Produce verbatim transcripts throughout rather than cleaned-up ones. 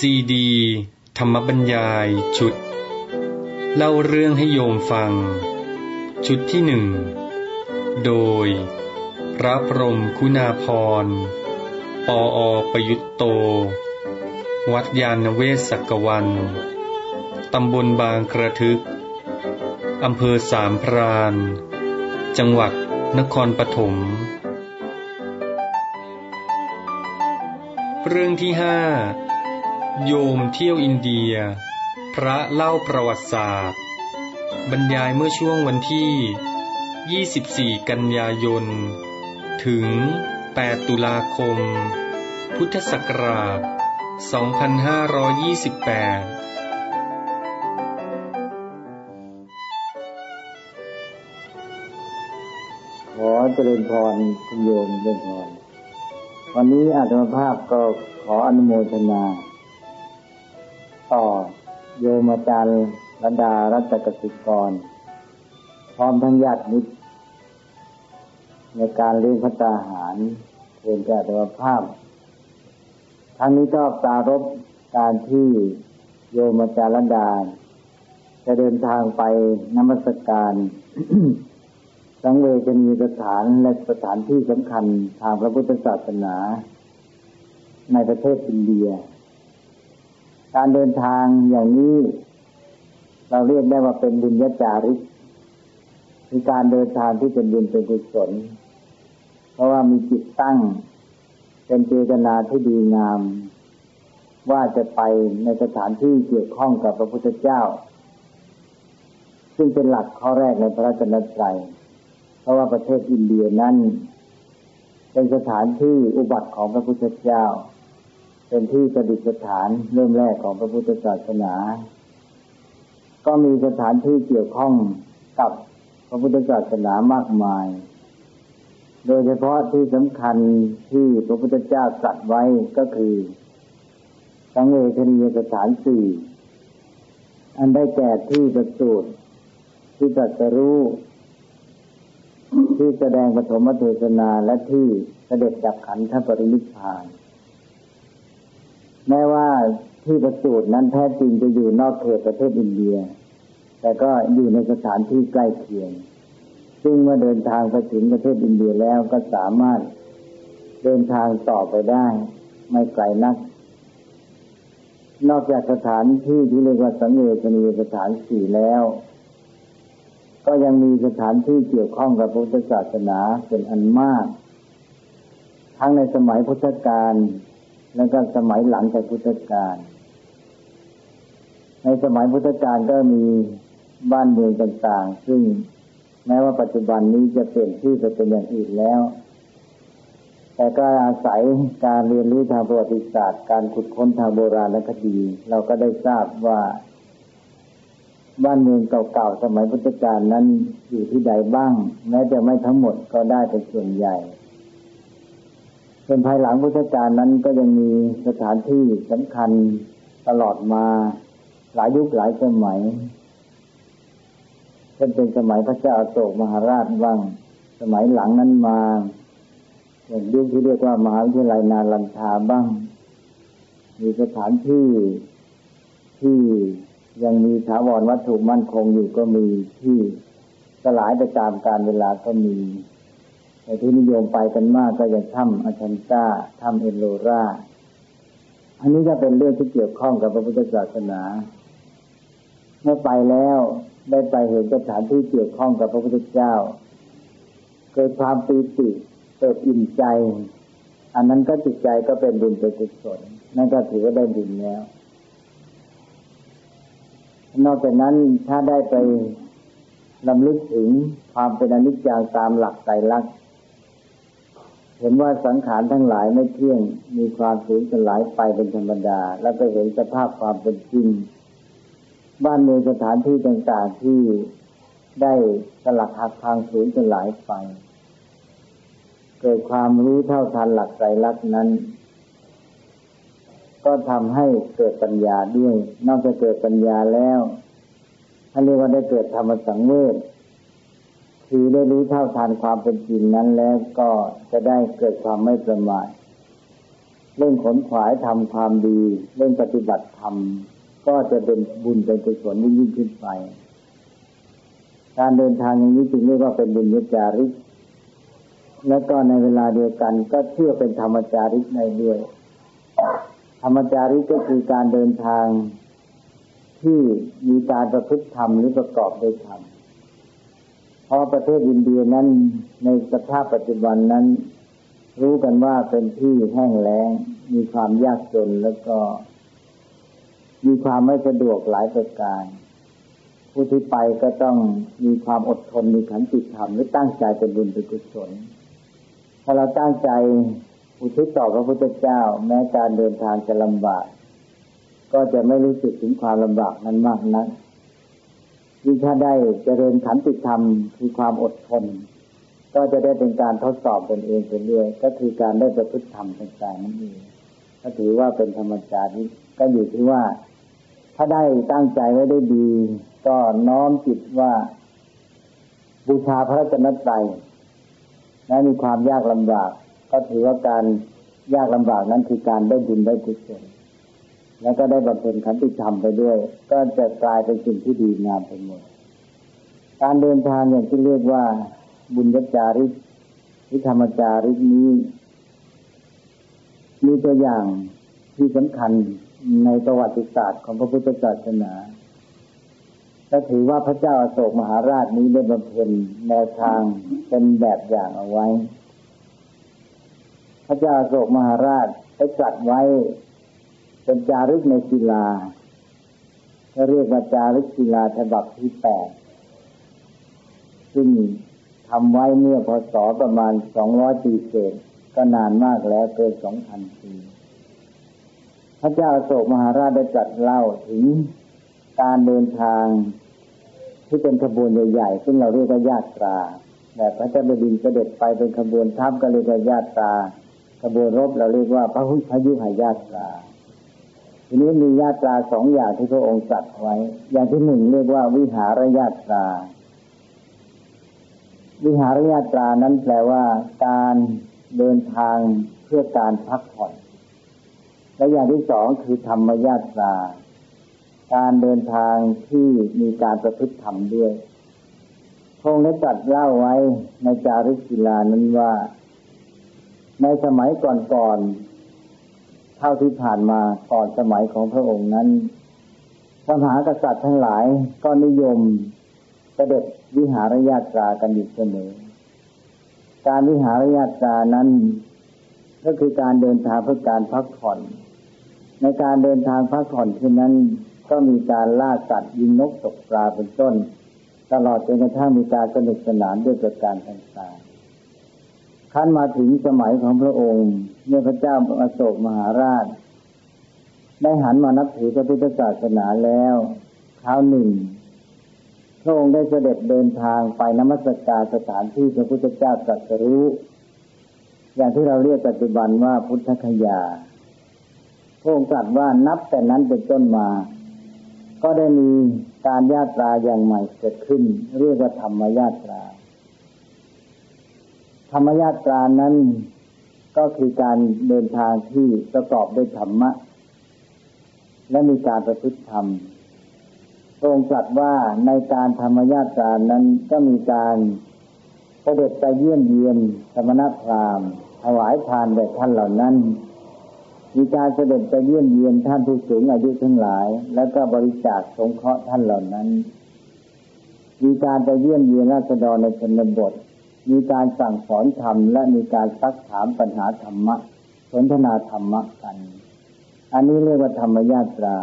ซีดีธรรมบรรยายชุดเล่าเรื่องให้โยมฟังชุดที่หนึ่งโดยพระพรหมคุณาภรณ์ปออประยุตโตวัดยานเวศกกวันตำบลบางกระทึกอำเภอสามพรานจังหวัดนครปฐมเรื่องที่ห้าโยมเที่ยวอินเดียพระเล่าประวัติศาสตร์บรรยายเมื่อช่วงวันที่ยี่สิบสี่กันยายนถึงแปดตุลาคมพุทธศักราชสองพันห้าร้อยยี่สิบแปดขอเจริญพรคุณโยมเจริญพรวันนี้อาตมาภาพก็ขออนุโมทนาต่อโยมอาจารย์ระดารัตนกสิกรพร้อมทั้งญาติมิตรในการเลี้ยงภัตตาหารเพื่ออาตมาภาพทั้งนี้ก็ปรารภการที่โยมอาจารย์ระดาจะเดินทางไปนมัสการ สังเวชนียสถานและสถานที่สำคัญทางพระพุทธศาสนาในประเทศอินเดียการเดินทางอย่างนี้เราเรียกได้ว่าเป็นบุญญาจาริกคือการเดินทางที่เป็นบุญเป็นกุศลเพราะว่ามีจิตตั้งเป็นเจตนาที่ดีงามว่าจะไปในสถานที่เกี่ยวข้องกับพระพุทธเจ้าซึ่งเป็นหลักข้อแรกในพระรัตนตรัยเพราะว่าประเทศอินเดียนั้นเป็นสถานที่อุบัติของพระพุทธเจ้าเป็นที่ประดิษฐานเริ่มแรกของพระพุทธศาสนาก็มีสถานที่เกี่ยวข้องกับพระพุทธศาสนามากมายโดยเฉพาะที่สำคัญที่พระพุทธเจ้าตรัสไว้ก็คือสังเวชนียสถานสี่อันได้แก่ที่ประสูติที่ตรัสรู้ที่แสดงปฐมเทศนาและที่เสด็จดับขันธปรินิพพานแม้ว่าที่ประสูตินั้นแท้จริงจะอยู่นอกเขตประเทศอินเดียแต่ก็อยู่ในสถานที่ใกล้เคียงซึ่งเมื่อเดินทางไปถึงประเทศอินเดียแล้วก็สามารถเดินทางต่อไปได้ไม่ไกลนักนอกจากสถานที่ที่เรียกว่าสังเวชนียสถานสี่แล้วก็ยังมีสถานที่เกี่ยวข้องกับพุทธศาสนาเป็นอันมากทั้งในสมัยพุทธกาลและก็สมัยหลังจากพุทธกาลในสมัยพุทธกาลก็มีบ้านเมืองต่างๆซึ่งแม้ว่าปัจจุบันนี้จะเปลี่ยนชื่อไปเป็นอย่างอื่นแล้วแต่ก็อาศัยการเรียนรู้ทางประวัติศาสตร์การขุดค้นทางโบราณคดีเราก็ได้ทราบว่าบ้านเมืองเก่าๆสมัยพุทธกาลนั้นอยู่ที่ใดบ้างแม้จะไม่ทั้งหมดก็ได้เป็นส่วนใหญ่เป็นภายหลังพุทธกาลนั้นก็ยังมีสถานที่สำคัญตลอดมาหลายยุคหลายสมัยเช่นเป็นสมัยพระเจ้าอโศกมหาราชบ้างสมัยหลังนั้นมาอย่างยุคที่เรียกว่ามหาวิทยาลัยนาลันทาบ้างมีสถานที่ที่ยังมีถาวรวัตถุมั่นคงอยู่ก็มีที่สลายไปตามกาลเวลาก็มีแต่ที่นิยมไปกันมากก็อย่างถ้ำอัชันตาถ้ำเอลโลราอันนี้ก็เป็นเรื่องที่เกี่ยวข้องกับพระพุทธศาสนาเมื่อไปแล้วได้ไปเห็นสถานที่เกี่ยวข้องกับพระพุทธเจ้าเกิดความปีติเกิดอิ่มใจอันนั้นก็จิตใจก็เป็นบุญเป็นกุศลนั่นก็ถือว่าได้บุญแล้วนอกจากนั้นถ้าได้ไปรำลึกถึงความเป็นอนิจจังตามหลักไตรลักษณ์เห็นว่าสังขารทั้งหลายไม่เที่ยงมีความสูญสลายไปเป็นธรรมดาแล้วก็เห็นสภาพความเป็นจริงบ้านเมืองสถานที่ต่างๆที่ได้สลักหักพังสูญสลายไปเกิดความรู้เท่าทันหลักไตรลักษณ์นั้นก็ทำให้เกิดปัญญาด้วยนอกจากเกิดปัญญาแล้วท่านเรียกว่าได้เกิดธรรมสังเวชคือได้รู้เท่าทันความเป็นจริงนั้นแล้วก็จะได้เกิดความไม่ประมาทเร่งขนขวายทำความดีเร่งปฏิบัติธรรมก็จะเป็นบุญเป็นกุศลยิ่งขึ้นไปการเดินทางอย่างนี้จึงเรียกว่าเป็นบุญญจาริกและก็ในเวลาเดียวกันก็เชื่อเป็นธรรมจาริกในด้วยธรรมจาริกก็คือการเดินทางที่มีการประพฤติธรรมหรือประกอบด้วยธรรมเพราะประเทศอินเดียนั้นในสภาพปัจจุบันนั้นรู้กันว่าเป็นที่แห้งแล้งมีความยากจนแล้วก็มีความไม่สะดวกหลายประการผู้ที่ไปก็ต้องมีความอดทนมีขันติธรรมหรือตั้งใจเป็นบุญเป็นกุศลถ้าเราตั้งใจอุทิศต่อพระพุทธเจ้าแม้การเดินทางจะลำบากก็จะไม่รู้สึกถึงความลำบากนั้นมากนักยิ่งถ้าได้เจริญขันติธรรมคือความอดทนก็จะได้เป็นการทดสอบตนเองไปเรื่อยก็คือการได้ประพฤติธรรมต่างๆนั่นเองก็ถือว่าเป็นธรรมจาริกก็อยู่ที่ว่าถ้าได้ตั้งใจไว้ได้ดีก็น้อมจิตว่าบูชาพระรัตนตรัยและมีความยากลำบากก็ถือว่าการยากลำบากนั้นคือการได้บุญได้กุศลแล้วก็ได้บำเพ็ญขันติธรรมไปด้วยก็จะกลายเป็นสิ่งที่ดีงามไปหมดการเดินทางอย่างที่เรียกว่าบุญญจาริกหรือธรรมจาริกนี้มีตัวอย่างที่สำคัญในประวัติศาสตร์ของพระพุทธศาสนาและถือว่าพระเจ้าอโศกมหาราชนี้ได้บำเพ็ญแนวทางเป็นแบบอย่างเอาไว้พระเจ้าอโศกมหาราชได้ตรัสไว้เป็นจารึกในศิลาเขาเรียกว่าจารึกศิลาฉบับที่แปดซึ่งทำไว้เมื่อพ.ศ.ประมาณสองร้อยปีเศษก็นานมากแล้วเกิน สองพัน ปีพระเจ้าอโศกมหาราชได้ตรัสเล่าถึงการเดินทางที่เป็นขบวนใหญ่ๆซึ่งเราเรียกว่าญาตราแบบพระเจ้าแผ่นดินเสด็จไปเป็นขบวนทัพก็เรียกว่าญาตราขบวนรบเราเรียกว่าพระหุพยุหญาตราทีนี้มีญาตราสองอย่างที่พระองค์ตรัสไว้อย่างที่หนึ่งเรียกว่าวิหารญาตราวิหารญาตรานั้นแปลว่าการเดินทางเพื่อการพักผ่อนและอย่างที่สองคือธรรมญาตราการเดินทางที่มีการประพฤติธรรมด้วยพระองค์ได้ตรัสเล่าไว้ในจารึกศิลานั้นว่าในสมัยก่อนๆเท่าที่ผ่านมาก่อนสมัยของพระองค์นั้นพระมหากษัตริย์ทั้งหลายก็นิยมเสด็จวิหารญาตรากันอยู่เสมอการวิหารญาตรานั้นก็คือการเดินทางเพื่อการพักผ่อนในการเดินทางพักผ่อนเช่นนั้นก็มีการล่าสัตว์ยิงนกตกปลาเป็นต้นตลอดจนกระทั่งมีการสนุกสนานด้วยประการต่างๆขั้นมาถึงสมัยของพระองค์เมื่อพระเจ้าอโศกมหาราชได้หันมานับถือพระพุทธศาสนาแล้วคราวหนึ่งพระองค์ได้เสด็จเดินทางไปนมัสการสถานที่พระพุทธเจ้าตรัสรู้อย่างที่เราเรียกปัจจุบันว่าพุทธคยาพระองค์ตรัสว่านับแต่นั้นเป็นต้นมาก็ได้มีการญาตราอย่างใหม่เกิดขึ้นเรียกว่าธรรมญาตราธรรมญาตรานั้นก็คือการเดินทางที่ประกอบด้วยธรรมะและมีการประพฤติธรรมพระองค์ตรัสว่าในการธรรมญาตรานั้นก็มีการเสด็จไปเยี่ยมเยียนสมณพราหมณ์ถวายทานแด่ท่านเหล่านั้นมีการเสด็จไปเยี่ยมเยียนท่านผู้สูงอายุทั้งหลายแล้วก็บริจาคสงเคราะห์ท่านเหล่านั้นมีการไปเยี่ยมเยียนราษฎรในชนบทมีการสั่งสอนธรรมและมีการซักถามปัญหาธรรมะสนทนาธรรมะกันอันนี้เรียกว่าธรรมญาตรา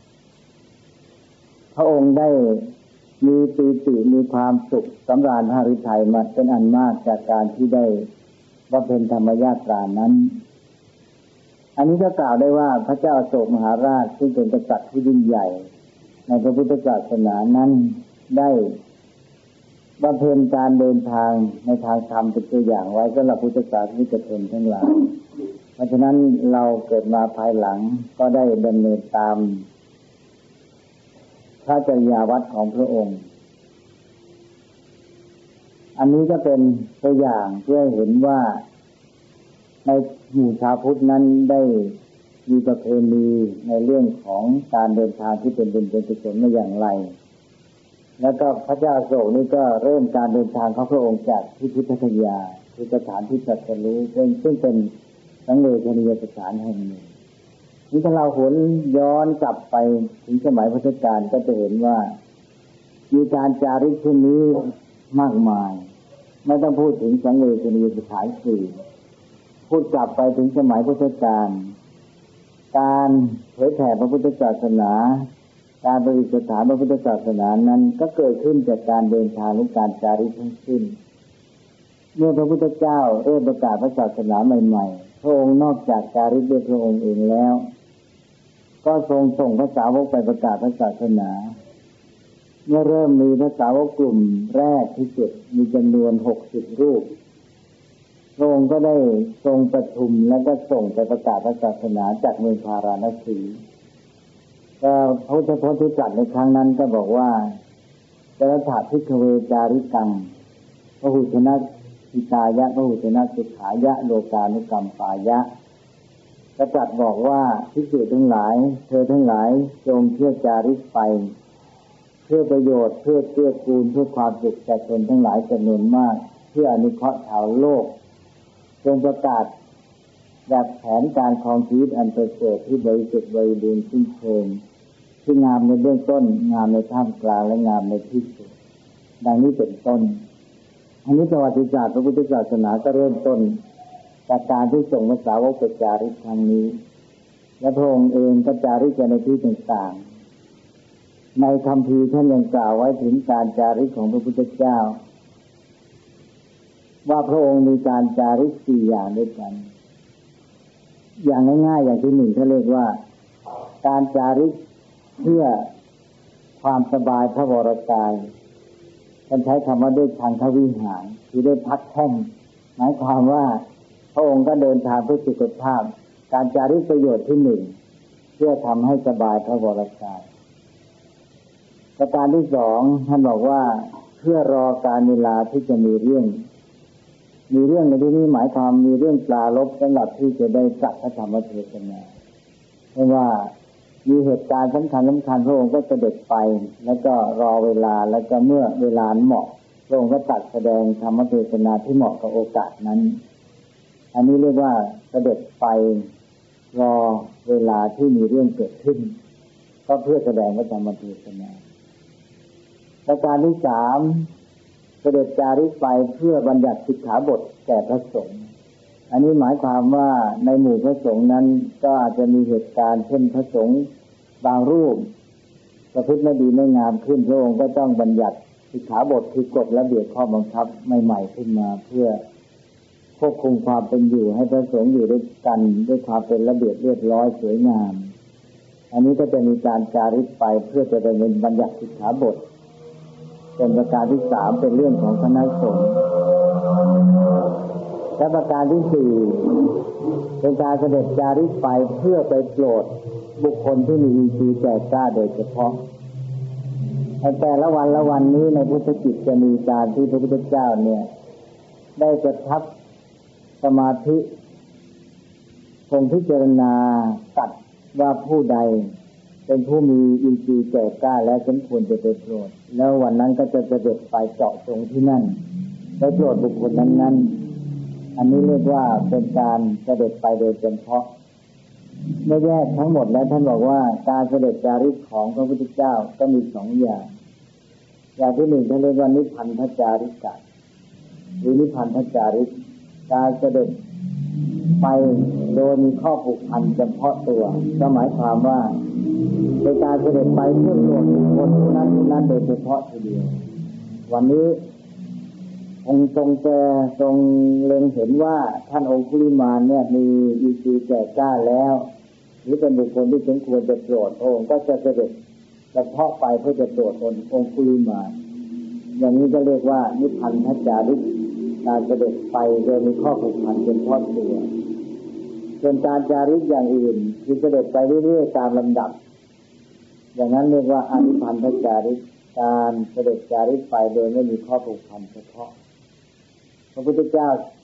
พระองค์ได้มีปีติมีความสุขสำราญหฤทัยมาเป็นอันมากจากการที่ได้บำเพ็ญธรรมญาตรานั้นอันนี้ก็กล่าวได้ว่าพระเจ้าอโศกมหาราชซึ่งเป็นกษัตริย์ผู้ยิ่งใหญ่ในพระพุทธศาสนานั้นได้บำเพ็ญการเดินทางในทางธรรมเป็นตัวอย่างไว้สำหรับพุทธศาสนิกชนทั้งหลายเพราะฉะนั้นเราเกิดมาภายหลังก็ได้ดำเนินตามพระจริยวัตรของพระองค์อันนี้ก็เป็นตัวอย่างเพื่อให้เห็นว่าในหมู่ชาวพุทธนั้นได้มีประเพณีในเรื่องของการเดินทางที่เป็นบุญเป็นกุศลมาอย่างไรแล้วก็พระเจ้าอโศกนี่ก็เริ่มการเดินทางของพระองค์จากที่พุทธคยาคือสถานที่ตรัสรู้ซึ่งเป็นสังเวชนียสถานแห่งหนึ่งนี่ถ้าเราหวนย้อนกลับไปถึงสมัยพุทธกาลก็จะเห็นว่ามีการจาริกที่นี้มากมายไม่ต้องพูดถึงสังเวชนียสถานสี่พูดกลับไปถึงสมัยพุทธกาลการเผยแผ่พระพุทธศาสนาการประดิษฐานพระพุทธศาสนานั้นก็เกิดขึ้นจากการเดินทางหรือการจาริกทั้งสิ้นเมื่อพระพุทธเจ้าเริ่มประกาศพระศาสนาใหม่ๆพระองค์นอกจากจาริกด้วยพระองค์เองแล้วก็ทรงส่งพระสาวกไปประกาศพระศาสนาเมื่อเริ่มมีพระสาวกกลุ่มแรกที่สุดมีจำนวนหกสิบรูปพระองค์ก็ได้ทรงประชุมแล้วก็ส่งไปประกาศพระศาสนาจากเมืองพาราณสีก็พระพุทธพจน์ที่ตรัสในครั้งนั้นก็บอกว่าจรถาภิกขเวจาริกังพหุชนะสิตายะพหุชนะสุขายะโลกานุกัมปายะก็ตรัสบอกว่าภิกษุทั้งหลายเธอทั้งหลายจงเที่ยวจาริกไปเพื่อประโยชน์เพื่อเกื้อกูลเพื่อความสุขแก่ตนทั้งหลายจำนวนมากเพื่ออนุเคราะห์ชาวโลกจงประกาศแบบแผนการครองชีวิตอันประเสริฐที่บริสุทธิ์บริบูรณ์สิ้นเชิงที่งามในเบื้องต้นงามในท่ามกลางและงามในที่สุดดังนี้เป็นต้นอันนี้ประวัติศาสตร์พระพุทธศาสนาก็เริ่มต้นจากการที่ส่งพระสาวกไปจาริกครั้งนี้และพระองค์เองก็จาริกในที่ต่างๆในคัมภีร์ท่านยังกล่าวไว้ถึงการจาริกของพระพุทธเจ้าว่าพระองค์มีการจาริกสี่อย่างด้วยกันอย่างง่ายๆอย่างที่หนึ่งเขาเรียกว่าการจาริกเพื่อความสบายพระวรกายท่านใช้คำว่าด้วยทางทวิหารคือได้พักแข้งหมายความว่าพระองค์ก็เดินทางเพื่อสุขภาพการจาริกประโยชน์ที่หนึ่งเพื่อทำให้สบายพระวรกายประการที่สองท่านบอกว่าเพื่อรอการเวลาที่จะมีเรื่องมีเรื่องในที่นี้หมายความมีเรื่องปรารภสำหรับที่จะได้ตรัสพระธรรมเทศนาเพราะว่ามีเหตุการณ์สำคัญสำคัญพระองค์ก็เสด็จไปแล้วก็รอเวลาแล้วก็เมื่อเวลาเหมาะพระองค์ก็ตรัสแสดงธรรมเทศนาที่เหมาะกับโอกาสนั้นอันนี้เรียกว่าเสด็จไปรอเวลาที่มีเรื่องเกิดขึ้นก็เพื่อแสดงพระธรรมเทศนาประการที่สามเสด็จจาริกไปเพื่อบัญญัติสิกขาบทแก่พระสงฆ์อันนี้หมายความว่าในหมู่พระสงฆ์นั้นก็อาจจะมีเหตุการณ์เช่นพระสงฆ์บางรูปประพฤติไม่ดีไม่งามขึ้นพระองค์ก็ต้องบัญญัติสิกขาบทคือกฎระเบียบข้อบังคับใหม่ๆขึ้นมาเพื่อควบคุมความเป็นอยู่ให้พระสงฆ์อยู่ด้วยกันด้วยความเป็นระเบียบเรียบร้อยสวยงามอันนี้ก็จะมีการจาริกไปเพื่อจะได้เป็นบัญญัติสิกขาบทเป็นประการที่สามเป็นเรื่องของคณะสงฆ์และประการที่สี่เป็นการเสด็จจาริกไปเพื่อไปโปรดบุคคลที่มีอินทรีย์แก่กล้าโดยเฉพาะในแต่ละวันละวันนี้ในพุทธกิจจะมีการที่พระพุทธเจ้าเนี่ยได้ประทับสมาธิทรงพิจารณาตัดว่าผู้ใดเป็นผู้มีอินทรีย์แก่กล้าและสมควรจะไปโปรดแล้ววันนั้นก็จะเสด็จไปเจาะจงที่นั่นไปโปรดบุคคลนั้นๆอันนี้เรียกว่าเป็นการเสด็จไปโดยเฉพาะไม่แยกทั้งหมดแล้วท่านบอกว่าการเสด็จจาริกของพระพุทธเจ้าก็มีสองอย่างอย่างที่หนึ่งท่านเรียกว่านิพพันธจาริกะหรือนิพพันธจาริกการเสด็จไปโดยมีข้อผูกพันเฉพาะตัวก็หมายความว่าเป็นการเสด็จไปเพื่อโปรดบุคคลนั้นนั้นโดยเฉพาะทีเดียววันนี้องค์ทรงจะทรงเล็งเห็นว่าท่านองคุลิมานเนี่ยมีอินทรีย์แก่กล้าแล้วหรือเป็นบุคคลที่สมควรจะโปรดองค์ก็จะเสด็จเฉพาะไปเพื่อจะโปรดองคุลิมานอย่างนี้ก็เรียกว่านิพพันธจาริกการเสด็จไปโดยมีข้อผูกพันเป็นเพราะตัวส่วนการจาริกอย่างอื่นคือเสด็จไปเรื่อยๆตามลำดับอย่างนั้นเรียกว่าอนิพพันธจาริกการเสด็จจาริกไปโดยไม่มีข้อผูกพันเฉพาะพระพุทธเจ้า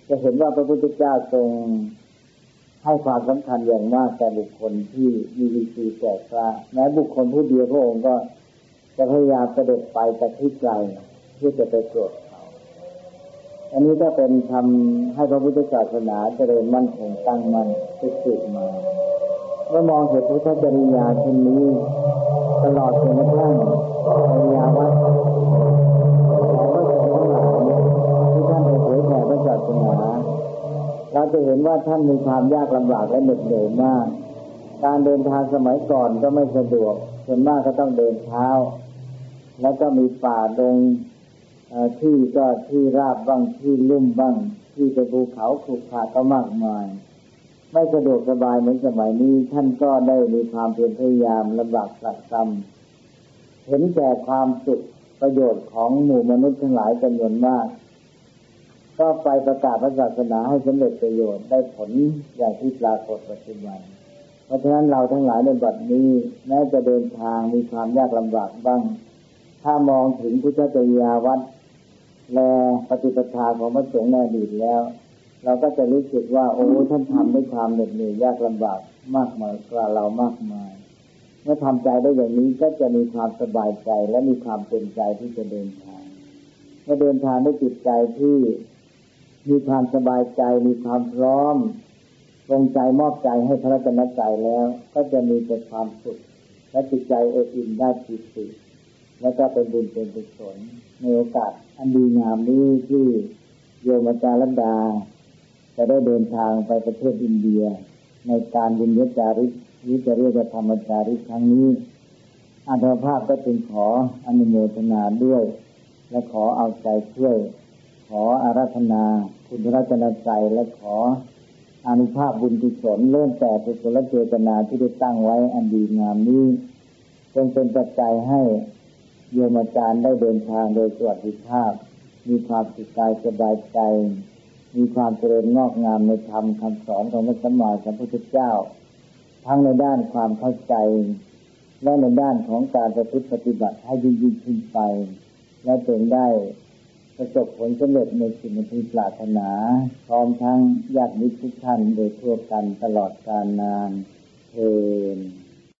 จะเห็นว่าพระพุทธเจ้าทรงให้ความสำคัญอย่างมากแก่บุคคลที่มีวิธีแก่กล้าแม้บุคคลผู้เดียวพระองค์ก็จะพยายามเสด็จไปแต่ที่ไกลเพื่อจะไปโปรดเขาอันนี้ก็เป็นทำให้พระพุทธศาสนาเจริญมั่นคงตั้งมั่นสืบมาเมื่อมองเห็นพุทธจริยาเช่นนี้ตลอดจนกระทั่งจริยาวัดของพระสงฆ์ทั้งหลายที่ท่านได้เผยแผ่พระศาสนาเราจะเห็นว่าท่านมีความยากลำบากและเหน็ดเหนื่อยมากการเดินทางสมัยก่อนก็ไม่สะดวกส่วนมากก็ต้องเดินเท้าแล้วก็มีป่าดงที่ก็ที่ราบบ้างที่ลุ่มบ้างที่เป็นภูเขาขรุขระก็มากมายไม่สะดวกสบายเหมือนสมัยนี้ท่านก็ได้มีความเพียรพยายามลำบากตรากตรำเห็นแก่ความสุขประโยชน์ของหมู่มนุษย์ทั้งหลายจำนวนมากก็ไปประกาศพระศาสนาให้สำเร็จประโยชน์ได้ผลอย่างที่ปรากฏปัจจุบันเพราะฉะนั้นเราทั้งหลายในบัดนี้แม้จะเดินทางมีความยากลำบากบ้างถ้ามองถึงพุทธจริยาวัดและปฏิปทาของพระสงฆ์ในอดีตแล้วเราก็จะรู้สึกว่าโอ้ท่านทำด้วยความเหน็ดเหนื่อยยากลำบากมากมายกว่าเรามากมายเมื่อทำใจได้อย่างนี้ก็จะมีความสบายใจและมีความเต็มใจที่จะเดินทางเมื่อเดินทางด้วยจิตใจที่มีความสบายใจมีความพร้อมตรงใจมอบใจให้พระรัตนตรัยแล้วก็จะมีแต่ความสุขและจิตใจเอิบอิ่มได้ปิติแล้วก็เป็นบุญเป็นกุศลในโอกาสอันดีงามนี้ที่โยมอาจารย์รัตดาจะได้เดินทางไปประเทศอินเดียในการบุญญจาริกหรือจะเรียกว่าธรรมจาริกครั้งนี้อาตมาภาพก็จึงขออนุโมทนาด้วยและขอเอาใจช่วยขออาราธนาคุณพระรัตนตรัยและขออานุภาพบุญกุศลเริ่มแต่กุศลเจตนาที่ได้ตั้งไว้อันดีงามนี้จงเป็นปัจจัยให้โยมอาจารย์ได้เดินทางโดยสวัสดิภาพมีความสุขกายสบายใจมีความเจริญงอกงามในธรรมคำสอนของพระสัมมาสัมพุทธเจ้าทั้งในด้านความเข้าใจและในด้านของการประพฤติปฏิบัติให้ยิ่งยิ่งขึ้นไปและจงได้ประสบผลสำเร็จในสิ่งที่ปรารถนาพร้อมทั้งญาติมิตรทุกท่านโดยทั่วกันตลอดกาลนานเทอญ